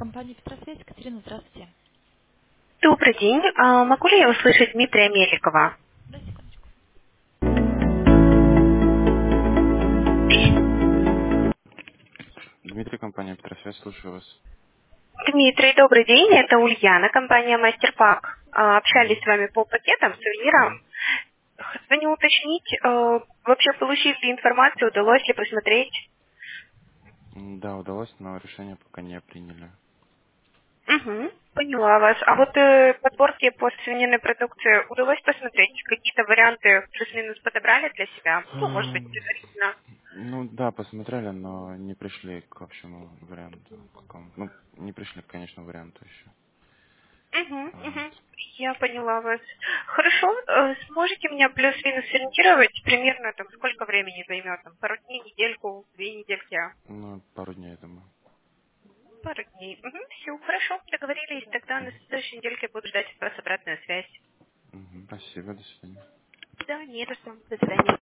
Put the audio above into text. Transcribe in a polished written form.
Компания «Петросвязь». Екатерина, здравствуйте. Добрый день. Могу ли я услышать Дмитрия Меликова? Да, секундочку. Дмитрий, компания «Петросвязь», слушаю вас. Дмитрий, добрый день. Это Ульяна, компания Мастерпак. Общались Мгм. с вами по пакетам, Мгм. сувенирам. Звоню уточнить, вообще получили ли информацию, удалось ли посмотреть? Да, удалось, но решение пока не приняли. Угу, поняла вас. А вот подборки по сувенирной продукции удалось посмотреть? Какие-то варианты плюс-минус подобрали для себя? Ну, может быть, предварительно. Ну да, посмотрели, но не пришли к общему варианту. Ну, не пришли к конечному варианту еще. Угу, Вот. угу. Я поняла вас. Хорошо, сможете меня плюс-минус ориентировать примерно там сколько времени займет? Там, пару дней, недельку, 2 недельки? Ну, пару дней, я думаю. Пару дней. Угу, все, хорошо, договорились. Тогда на следующей недельке буду ждать от вас обратную связь. Мгм. Спасибо, до свидания. Да, не за что. До свидания.